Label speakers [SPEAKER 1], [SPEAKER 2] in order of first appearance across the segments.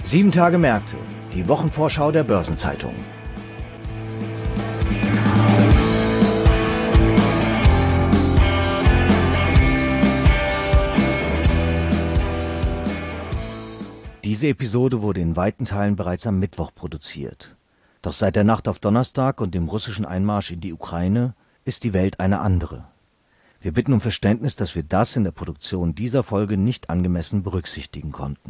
[SPEAKER 1] 7 Tage Märkte, die Wochenvorschau der Börsenzeitung. Diese Episode wurde in weiten Teilen bereits am Mittwoch produziert. Doch seit der Nacht auf Donnerstag und dem russischen Einmarsch in die Ukraine ist die Welt eine andere. Wir bitten um Verständnis, dass wir das in der Produktion dieser Folge nicht angemessen berücksichtigen konnten.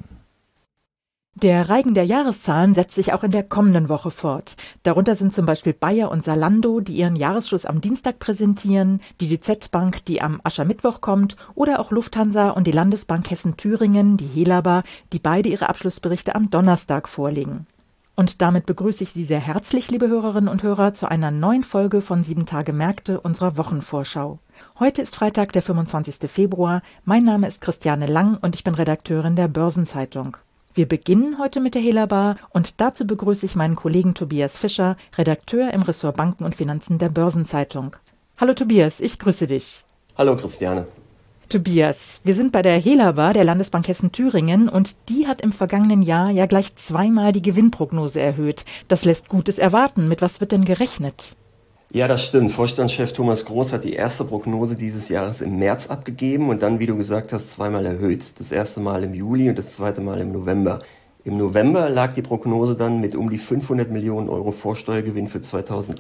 [SPEAKER 2] Der Reigen der Jahreszahlen setzt sich auch in der kommenden Woche fort. Darunter sind zum Beispiel Bayer und Zalando, die ihren Jahresschluss am Dienstag präsentieren, die DZ Bank, die am Aschermittwoch kommt, oder auch Lufthansa und die Landesbank Hessen-Thüringen, die Helaba, die beide ihre Abschlussberichte am Donnerstag vorlegen. Und damit begrüße ich Sie sehr herzlich, liebe Hörerinnen und Hörer, zu einer neuen Folge von 7 Tage Märkte, unserer Wochenvorschau. Heute ist Freitag, der 25. Februar. Mein Name ist Christiane Lang und ich bin Redakteurin der Börsenzeitung. Wir beginnen heute mit der Helaba und dazu begrüße ich meinen Kollegen Tobias Fischer, Redakteur im Ressort Banken und Finanzen der Börsenzeitung. Hallo Tobias, ich grüße dich.
[SPEAKER 3] Hallo Christiane.
[SPEAKER 2] Tobias, wir sind bei der Helaba, der Landesbank Hessen-Thüringen, und die hat im vergangenen Jahr ja gleich zweimal die Gewinnprognose erhöht. Das lässt Gutes erwarten. Mit was wird denn gerechnet?
[SPEAKER 3] Ja, das stimmt. Vorstandschef Thomas Groß hat die erste Prognose dieses Jahres im März abgegeben und dann, wie du gesagt hast, zweimal erhöht. Das erste Mal im Juli und das zweite Mal im November. Im November lag die Prognose dann mit um die 500 Millionen Euro Vorsteuergewinn für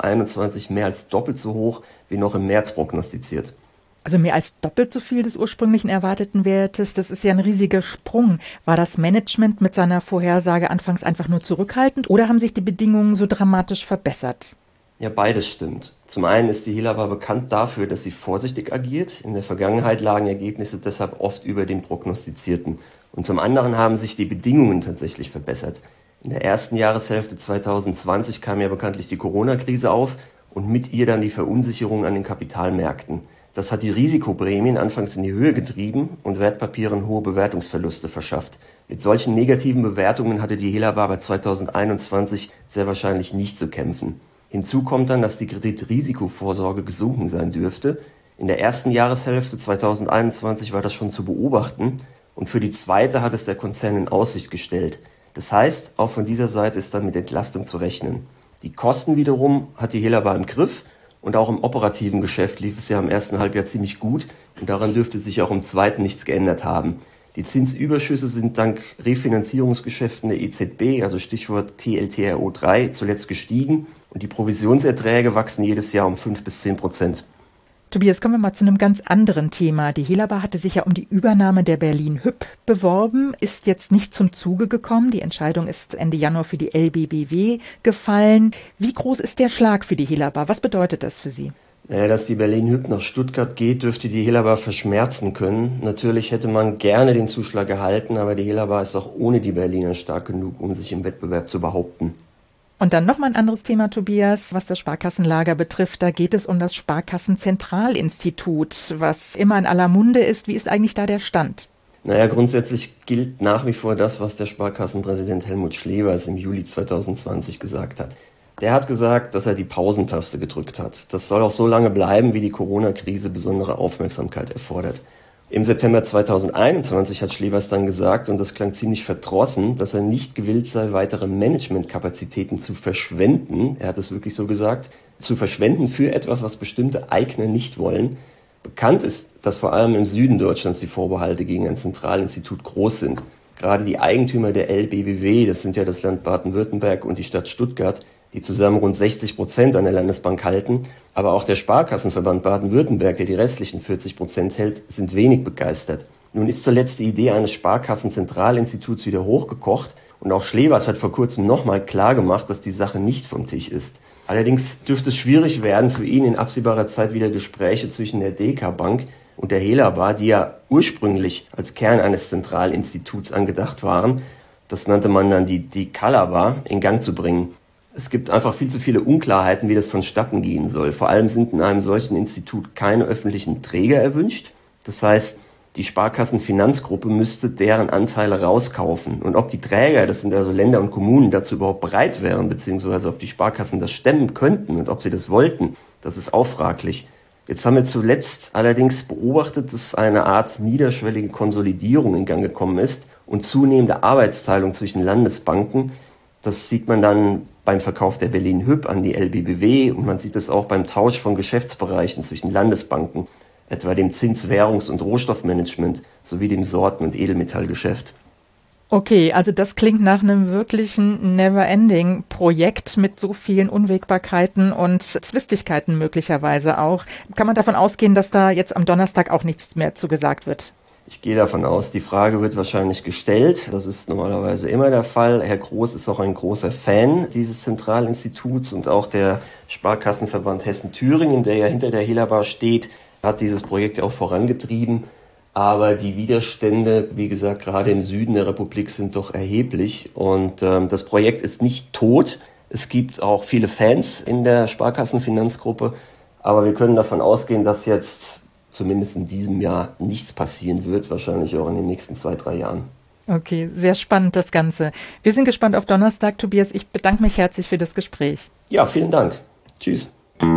[SPEAKER 3] 2021 mehr als doppelt so hoch wie noch im März prognostiziert.
[SPEAKER 2] Also mehr als doppelt so viel des ursprünglichen erwarteten Wertes, das ist ja ein riesiger Sprung. War das Management mit seiner Vorhersage anfangs einfach nur zurückhaltend oder haben sich die Bedingungen so dramatisch verbessert?
[SPEAKER 3] Ja, beides stimmt. Zum einen ist die Helaba bekannt dafür, dass sie vorsichtig agiert. In der Vergangenheit lagen Ergebnisse deshalb oft über den prognostizierten. Und zum anderen haben sich die Bedingungen tatsächlich verbessert. In der ersten Jahreshälfte 2020 kam ja bekanntlich die Corona-Krise auf und mit ihr dann die Verunsicherung an den Kapitalmärkten. Das hat die Risikoprämien anfangs in die Höhe getrieben und Wertpapieren hohe Bewertungsverluste verschafft. Mit solchen negativen Bewertungen hatte die Helaba aber 2021 sehr wahrscheinlich nicht zu kämpfen. Hinzu kommt dann, dass die Kreditrisikovorsorge gesunken sein dürfte. In der ersten Jahreshälfte 2021 war das schon zu beobachten und für die zweite hat es der Konzern in Aussicht gestellt. Das heißt, auch von dieser Seite ist dann mit Entlastung zu rechnen. Die Kosten wiederum hat die Helaba im Griff. Und auch im operativen Geschäft lief es ja im ersten Halbjahr ziemlich gut und daran dürfte sich auch im zweiten nichts geändert haben. Die Zinsüberschüsse sind dank Refinanzierungsgeschäften der EZB, also Stichwort TLTRO3, zuletzt gestiegen und die Provisionserträge wachsen jedes Jahr um 5-10%.
[SPEAKER 2] Tobias, kommen wir mal zu einem ganz anderen Thema. Die Helaba hatte sich ja um die Übernahme der Berlin Hyp beworben, ist jetzt nicht zum Zuge gekommen. Die Entscheidung ist Ende Januar für die LBBW gefallen. Wie groß ist der Schlag für die Helaba? Was bedeutet das für Sie?
[SPEAKER 3] Dass die Berlin Hyp nach Stuttgart geht, dürfte die Helaba verschmerzen können. Natürlich hätte man gerne den Zuschlag erhalten, aber die Helaba ist auch ohne die Berliner stark genug, um sich im Wettbewerb zu behaupten.
[SPEAKER 2] Und dann nochmal ein anderes Thema, Tobias, was das Sparkassenlager betrifft. Da geht es um das Sparkassenzentralinstitut, was immer in aller Munde ist. Wie ist eigentlich da der Stand?
[SPEAKER 3] Grundsätzlich gilt nach wie vor das, was der Sparkassenpräsident Helmut Schlewers im Juli 2020 gesagt hat. Der hat gesagt, dass er die Pausentaste gedrückt hat. Das soll auch so lange bleiben, wie die Corona-Krise besondere Aufmerksamkeit erfordert. Im September 2021 hat Schlewers dann gesagt, und das klang ziemlich verdrossen, dass er nicht gewillt sei, weitere Managementkapazitäten zu verschwenden, er hat es wirklich so gesagt, zu verschwenden für etwas, was bestimmte Eigner nicht wollen. Bekannt ist, dass vor allem im Süden Deutschlands die Vorbehalte gegen ein Zentralinstitut groß sind. Gerade die Eigentümer der LBBW, das sind ja das Land Baden-Württemberg und die Stadt Stuttgart, die zusammen rund 60% an der Landesbank halten, aber auch der Sparkassenverband Baden-Württemberg, der die restlichen 40% hält, sind wenig begeistert. Nun ist zuletzt die Idee eines Sparkassenzentralinstituts wieder hochgekocht und auch Schlewers hat vor kurzem nochmal klargemacht, dass die Sache nicht vom Tisch ist. Allerdings dürfte es schwierig werden, für ihn in absehbarer Zeit wieder Gespräche zwischen der DK Bank und der Helaba, die ja ursprünglich als Kern eines Zentralinstituts angedacht waren, das nannte man dann die Kalaba, in Gang zu bringen. Es gibt einfach viel zu viele Unklarheiten, wie das vonstatten gehen soll. Vor allem sind in einem solchen Institut keine öffentlichen Träger erwünscht. Das heißt, die Sparkassenfinanzgruppe müsste deren Anteile rauskaufen. Und ob die Träger, das sind also Länder und Kommunen, dazu überhaupt bereit wären, beziehungsweise ob die Sparkassen das stemmen könnten und ob sie das wollten, das ist auch fraglich. Jetzt haben wir zuletzt allerdings beobachtet, dass eine Art niederschwellige Konsolidierung in Gang gekommen ist und zunehmende Arbeitsteilung zwischen Landesbanken. Das sieht man dann beim Verkauf der Berlin Hyp an die LBBW und man sieht es auch beim Tausch von Geschäftsbereichen zwischen Landesbanken, etwa dem Zins-, Währungs- und Rohstoffmanagement sowie dem Sorten- und Edelmetallgeschäft.
[SPEAKER 2] Okay, also das klingt nach einem wirklichen Never-Ending-Projekt mit so vielen Unwägbarkeiten und Zwistigkeiten möglicherweise auch. Kann man davon ausgehen, dass da jetzt am Donnerstag auch nichts mehr zu gesagt wird?
[SPEAKER 3] Ich gehe davon aus, die Frage wird wahrscheinlich gestellt. Das ist normalerweise immer der Fall. Herr Groß ist auch ein großer Fan dieses Zentralinstituts und auch der Sparkassenverband Hessen-Thüringen, der ja hinter der Hellerbar steht, hat dieses Projekt auch vorangetrieben. Aber die Widerstände, wie gesagt, gerade im Süden der Republik sind doch erheblich. Und das Projekt ist nicht tot. Es gibt auch viele Fans in der Sparkassenfinanzgruppe. Aber wir können davon ausgehen, dass jetzt zumindest in diesem Jahr nichts passieren wird. Wahrscheinlich auch in den nächsten 2-3 Jahren.
[SPEAKER 2] Okay, sehr spannend das Ganze. Wir sind gespannt auf Donnerstag, Tobias. Ich bedanke mich herzlich für das Gespräch.
[SPEAKER 3] Ja, vielen Dank. Tschüss.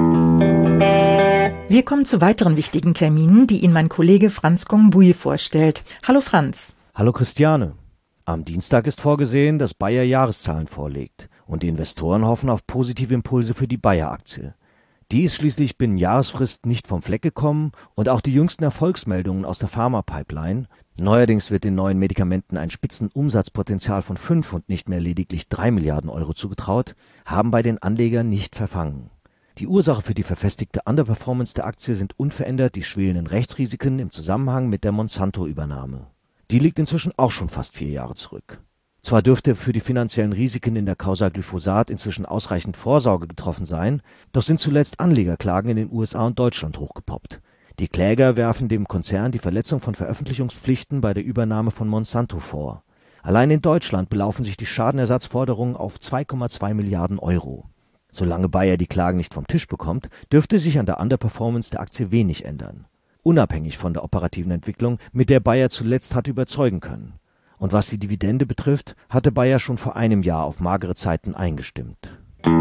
[SPEAKER 2] Wir kommen zu weiteren wichtigen Terminen, die Ihnen mein Kollege Franz Gongbui vorstellt. Hallo Franz.
[SPEAKER 1] Hallo Christiane. Am Dienstag ist vorgesehen, dass Bayer Jahreszahlen vorlegt und die Investoren hoffen auf positive Impulse für die Bayer-Aktie. Die ist schließlich binnen Jahresfrist nicht vom Fleck gekommen und auch die jüngsten Erfolgsmeldungen aus der Pharma-Pipeline, neuerdings wird den neuen Medikamenten ein Spitzenumsatzpotenzial von 5 und nicht mehr lediglich 3 Milliarden Euro zugetraut, haben bei den Anlegern nicht verfangen. Die Ursache für die verfestigte Underperformance der Aktie sind unverändert die schwelenden Rechtsrisiken im Zusammenhang mit der Monsanto-Übernahme. Die liegt inzwischen auch schon fast 4 Jahre zurück. Zwar dürfte für die finanziellen Risiken in der Causa Glyphosat inzwischen ausreichend Vorsorge getroffen sein, doch sind zuletzt Anlegerklagen in den USA und Deutschland hochgepoppt. Die Kläger werfen dem Konzern die Verletzung von Veröffentlichungspflichten bei der Übernahme von Monsanto vor. Allein in Deutschland belaufen sich die Schadenersatzforderungen auf 2,2 Milliarden Euro. Solange Bayer die Klagen nicht vom Tisch bekommt, dürfte sich an der Underperformance der Aktie wenig ändern. Unabhängig von der operativen Entwicklung, mit der Bayer zuletzt hat überzeugen können. Und was die Dividende betrifft, hatte Bayer schon vor einem Jahr auf magere Zeiten eingestimmt.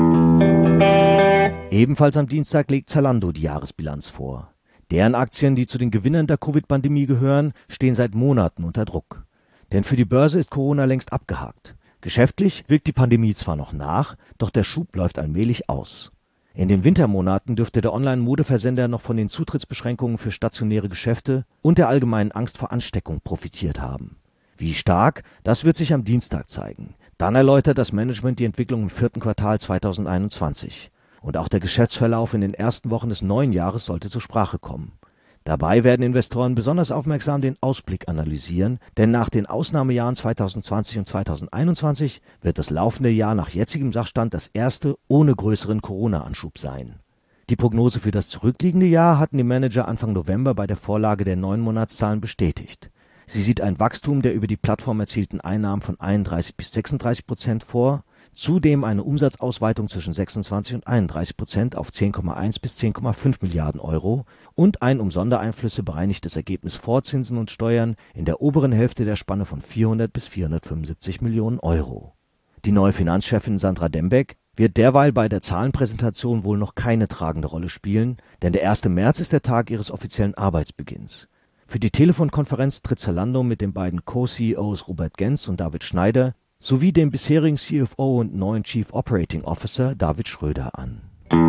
[SPEAKER 1] Ebenfalls am Dienstag legt Zalando die Jahresbilanz vor. Deren Aktien, die zu den Gewinnern der Covid-Pandemie gehören, stehen seit Monaten unter Druck. Denn für die Börse ist Corona längst abgehakt. Geschäftlich wirkt die Pandemie zwar noch nach, doch der Schub läuft allmählich aus. In den Wintermonaten dürfte der Online-Modeversender noch von den Zutrittsbeschränkungen für stationäre Geschäfte und der allgemeinen Angst vor Ansteckung profitiert haben. Wie stark, das wird sich am Dienstag zeigen. Dann erläutert das Management die Entwicklung im 4. Quartal 2021. Und auch der Geschäftsverlauf in den ersten Wochen des neuen Jahres sollte zur Sprache kommen. Dabei werden Investoren besonders aufmerksam den Ausblick analysieren, denn nach den Ausnahmejahren 2020 und 2021 wird das laufende Jahr nach jetzigem Sachstand das erste ohne größeren Corona-Anschub sein. Die Prognose für das zurückliegende Jahr hatten die Manager Anfang November bei der Vorlage der 9-Monatszahlen bestätigt. Sie sieht ein Wachstum der über die Plattform erzielten Einnahmen von 31-36% vor, zudem eine Umsatzausweitung zwischen 26 und 31% auf 10,1 bis 10,5 Milliarden Euro und ein um Sondereinflüsse bereinigtes Ergebnis vor Zinsen und Steuern in der oberen Hälfte der Spanne von 400 bis 475 Millionen Euro. Die neue Finanzchefin Sandra Dembeck wird derweil bei der Zahlenpräsentation wohl noch keine tragende Rolle spielen, denn der 1. März ist der Tag ihres offiziellen Arbeitsbeginns. Für die Telefonkonferenz tritt Zalando mit den beiden Co-CEOs Robert Gentz und David Schneider sowie dem bisherigen CFO und neuen Chief Operating Officer David Schröder an.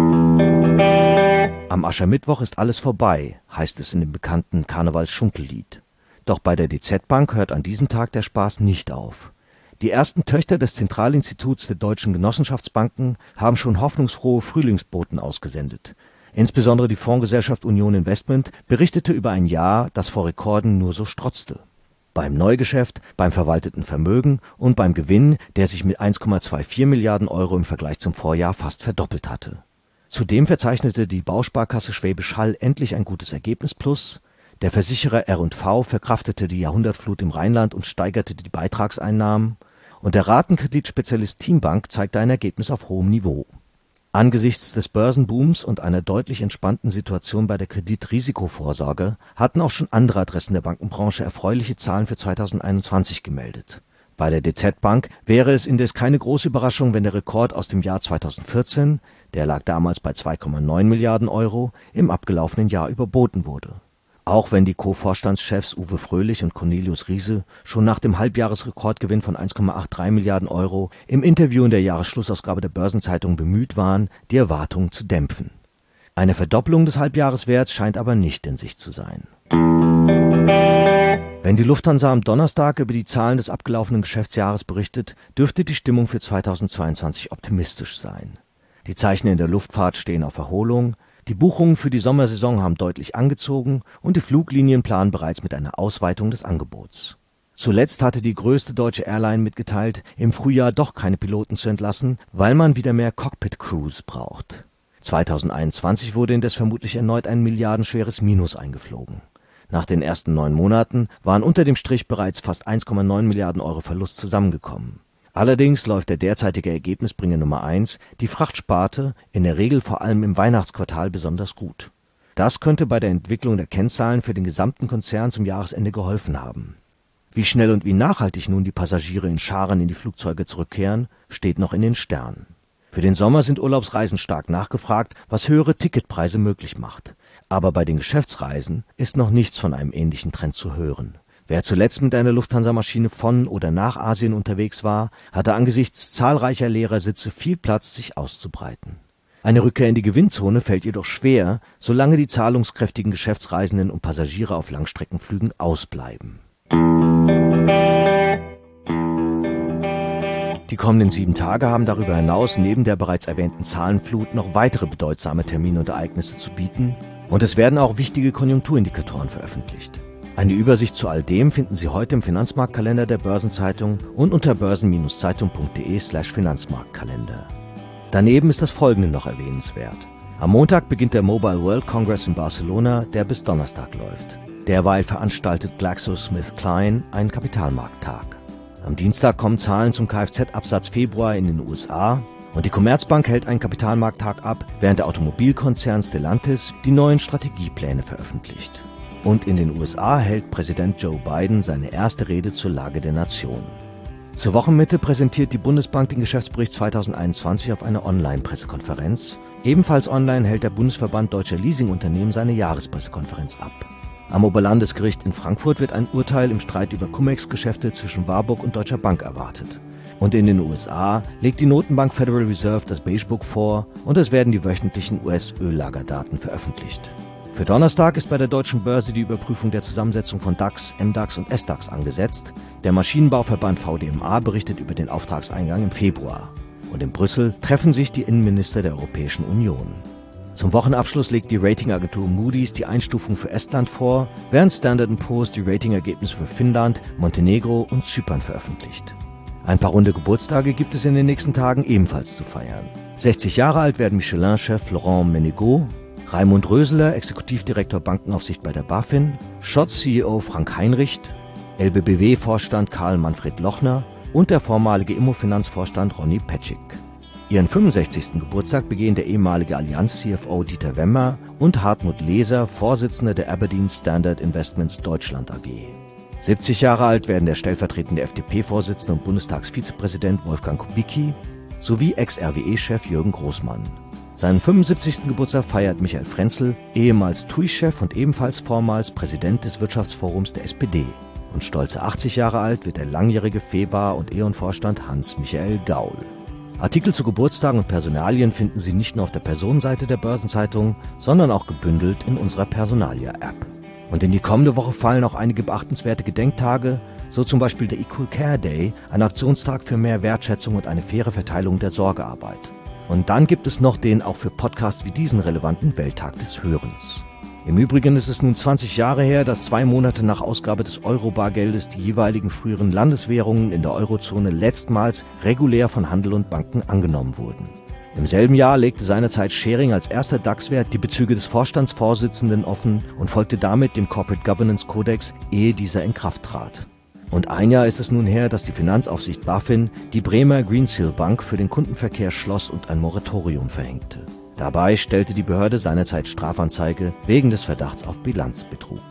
[SPEAKER 1] Am Aschermittwoch ist alles vorbei, heißt es in dem bekannten Karnevals-Schunkellied. Doch bei der DZ Bank hört an diesem Tag der Spaß nicht auf. Die ersten Töchter des Zentralinstituts der deutschen Genossenschaftsbanken haben schon hoffnungsfrohe Frühlingsboten ausgesendet. Insbesondere die Fondsgesellschaft Union Investment berichtete über ein Jahr, das vor Rekorden nur so strotzte. Beim Neugeschäft, beim verwalteten Vermögen und beim Gewinn, der sich mit 1,24 Milliarden Euro im Vergleich zum Vorjahr fast verdoppelt hatte. Zudem verzeichnete die Bausparkasse Schwäbisch Hall endlich ein gutes Ergebnis plus, der Versicherer R&V verkraftete die Jahrhundertflut im Rheinland und steigerte die Beitragseinnahmen und der Ratenkreditspezialist Teambank zeigte ein Ergebnis auf hohem Niveau. Angesichts des Börsenbooms und einer deutlich entspannten Situation bei der Kreditrisikovorsorge hatten auch schon andere Adressen der Bankenbranche erfreuliche Zahlen für 2021 gemeldet. Bei der DZ Bank wäre es indes keine große Überraschung, wenn der Rekord aus dem Jahr 2014, der lag damals bei 2,9 Milliarden Euro, im abgelaufenen Jahr überboten wurde. Auch wenn die Co-Vorstandschefs Uwe Fröhlich und Cornelius Riese schon nach dem Halbjahresrekordgewinn von 1,83 Milliarden Euro im Interview in der Jahresschlussausgabe der Börsenzeitung bemüht waren, die Erwartungen zu dämpfen. Eine Verdoppelung des Halbjahreswerts scheint aber nicht in Sicht zu sein. Wenn die Lufthansa am Donnerstag über die Zahlen des abgelaufenen Geschäftsjahres berichtet, dürfte die Stimmung für 2022 optimistisch sein. Die Zeichen in der Luftfahrt stehen auf Erholung, die Buchungen für die Sommersaison haben deutlich angezogen und die Fluglinien planen bereits mit einer Ausweitung des Angebots. Zuletzt hatte die größte deutsche Airline mitgeteilt, im Frühjahr doch keine Piloten zu entlassen, weil man wieder mehr Cockpit-Crews braucht. 2021 wurde indes vermutlich erneut ein milliardenschweres Minus eingeflogen. Nach den ersten 9 Monaten waren unter dem Strich bereits fast 1,9 Milliarden Euro Verlust zusammengekommen. Allerdings läuft der derzeitige Ergebnisbringer Nummer 1, die Frachtsparte, in der Regel vor allem im Weihnachtsquartal besonders gut. Das könnte bei der Entwicklung der Kennzahlen für den gesamten Konzern zum Jahresende geholfen haben. Wie schnell und wie nachhaltig nun die Passagiere in Scharen in die Flugzeuge zurückkehren, steht noch in den Sternen. Für den Sommer sind Urlaubsreisen stark nachgefragt, was höhere Ticketpreise möglich macht. Aber bei den Geschäftsreisen ist noch nichts von einem ähnlichen Trend zu hören. Wer zuletzt mit einer Lufthansa-Maschine von oder nach Asien unterwegs war, hatte angesichts zahlreicher leerer Sitze viel Platz, sich auszubreiten. Eine Rückkehr in die Gewinnzone fällt jedoch schwer, solange die zahlungskräftigen Geschäftsreisenden und Passagiere auf Langstreckenflügen ausbleiben. Die kommenden 7 Tage haben darüber hinaus neben der bereits erwähnten Zahlenflut noch weitere bedeutsame Termine und Ereignisse zu bieten, und es werden auch wichtige Konjunkturindikatoren veröffentlicht. Eine Übersicht zu all dem finden Sie heute im Finanzmarktkalender der Börsenzeitung und unter börsen-zeitung.de/Finanzmarktkalender. Daneben ist das Folgende noch erwähnenswert. Am Montag beginnt der Mobile World Congress in Barcelona, der bis Donnerstag läuft. Derweil veranstaltet GlaxoSmithKline einen Kapitalmarkttag. Am Dienstag kommen Zahlen zum Kfz-Absatz Februar in den USA und die Commerzbank hält einen Kapitalmarkttag ab, während der Automobilkonzern Stellantis die neuen Strategiepläne veröffentlicht. Und in den USA hält Präsident Joe Biden seine erste Rede zur Lage der Nation. Zur Wochenmitte präsentiert die Bundesbank den Geschäftsbericht 2021 auf einer Online-Pressekonferenz. Ebenfalls online hält der Bundesverband Deutscher Leasingunternehmen seine Jahrespressekonferenz ab. Am Oberlandesgericht in Frankfurt wird ein Urteil im Streit über Cum-Ex-Geschäfte zwischen Warburg und Deutscher Bank erwartet. Und in den USA legt die Notenbank Federal Reserve das Beige Book vor und es werden die wöchentlichen US-Öllagerdaten veröffentlicht. Für Donnerstag ist bei der Deutschen Börse die Überprüfung der Zusammensetzung von DAX, MDAX und SDAX angesetzt. Der Maschinenbauverband VDMA berichtet über den Auftragseingang im Februar. Und in Brüssel treffen sich die Innenminister der Europäischen Union. Zum Wochenabschluss legt die Ratingagentur Moody's die Einstufung für Estland vor, während Standard & Poor's die Ratingergebnisse für Finnland, Montenegro und Zypern veröffentlicht. Ein paar runde Geburtstage gibt es in den nächsten Tagen ebenfalls zu feiern. 60 Jahre alt werden Michelin-Chef Laurent Ménégaud, Raimund Röseler, Exekutivdirektor Bankenaufsicht bei der BaFin, Schotz-CEO Frank Heinricht, LBBW-Vorstand Karl-Manfred Lochner und der vormalige Immofinanz-Vorstand Ronny Petschig. Ihren 65. Geburtstag begehen der ehemalige Allianz-CFO Dieter Wemmer und Hartmut Leser, Vorsitzender der Aberdeen Standard Investments Deutschland AG. 70 Jahre alt werden der stellvertretende FDP-Vorsitzende und Bundestagsvizepräsident Wolfgang Kubicki sowie Ex-RWE-Chef Jürgen Großmann. Seinen 75. Geburtstag feiert Michael Frenzel, ehemals TUI-Chef und ebenfalls vormals Präsident des Wirtschaftsforums der SPD. Und stolze 80 Jahre alt wird der langjährige FEBA- und E.ON-Vorstand Hans-Michael Gaul. Artikel zu Geburtstagen und Personalien finden Sie nicht nur auf der Personenseite der Börsenzeitung, sondern auch gebündelt in unserer Personalia-App. Und in die kommende Woche fallen auch einige beachtenswerte Gedenktage, so zum Beispiel der Equal Care Day, ein Aktionstag für mehr Wertschätzung und eine faire Verteilung der Sorgearbeit. Und dann gibt es noch den auch für Podcasts wie diesen relevanten Welttag des Hörens. Im Übrigen ist es nun 20 Jahre her, dass 2 Monate nach Ausgabe des Euro-Bargeldes die jeweiligen früheren Landeswährungen in der Eurozone letztmals regulär von Handel und Banken angenommen wurden. Im selben Jahr legte seinerzeit Schering als erster DAX-Wert die Bezüge des Vorstandsvorsitzenden offen und folgte damit dem Corporate Governance Kodex, ehe dieser in Kraft trat. Und ein Jahr ist es nun her, dass die Finanzaufsicht BaFin die Bremer Greensill Bank für den Kundenverkehr schloss und ein Moratorium verhängte. Dabei stellte die Behörde seinerzeit Strafanzeige wegen des Verdachts auf Bilanzbetrug.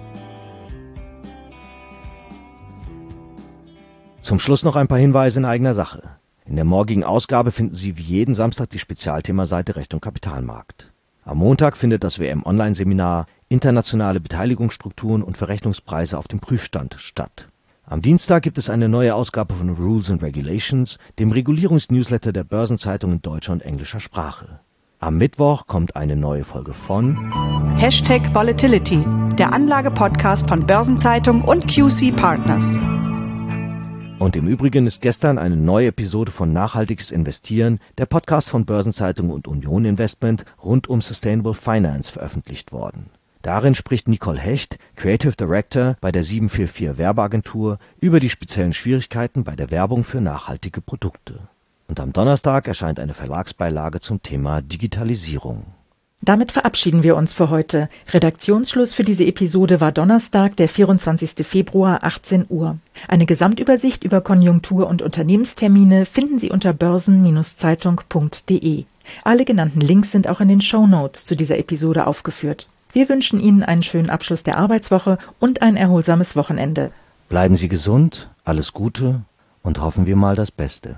[SPEAKER 1] Zum Schluss noch ein paar Hinweise in eigener Sache. In der morgigen Ausgabe finden Sie wie jeden Samstag die Spezialthemaseite Recht und Kapitalmarkt. Am Montag findet das WM-Online-Seminar Internationale Beteiligungsstrukturen und Verrechnungspreise auf dem Prüfstand statt. Am Dienstag gibt es eine neue Ausgabe von Rules and Regulations, dem Regulierungsnewsletter der Börsenzeitung in deutscher und englischer Sprache. Am Mittwoch kommt eine neue Folge von
[SPEAKER 4] #Volatility, der Anlage-Podcast von Börsenzeitung und QC Partners.
[SPEAKER 1] Und im Übrigen ist gestern eine neue Episode von Nachhaltiges Investieren, der Podcast von Börsenzeitung und Union Investment rund um Sustainable Finance veröffentlicht worden. Darin spricht Nicole Hecht, Creative Director bei der 744 Werbeagentur, über die speziellen Schwierigkeiten bei der Werbung für nachhaltige Produkte. Und am Donnerstag erscheint eine Verlagsbeilage zum Thema Digitalisierung.
[SPEAKER 2] Damit verabschieden wir uns für heute. Redaktionsschluss für diese Episode war Donnerstag, der 24. Februar, 18 Uhr. Eine Gesamtübersicht über Konjunktur- und Unternehmenstermine finden Sie unter börsen-zeitung.de. Alle genannten Links sind auch in den Shownotes zu dieser Episode aufgeführt. Wir wünschen Ihnen einen schönen Abschluss der Arbeitswoche und ein erholsames Wochenende.
[SPEAKER 1] Bleiben Sie gesund, alles Gute und hoffen wir mal das Beste.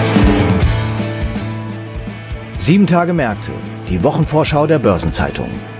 [SPEAKER 1] Sieben Tage Märkte, die Wochenvorschau der Börsenzeitung.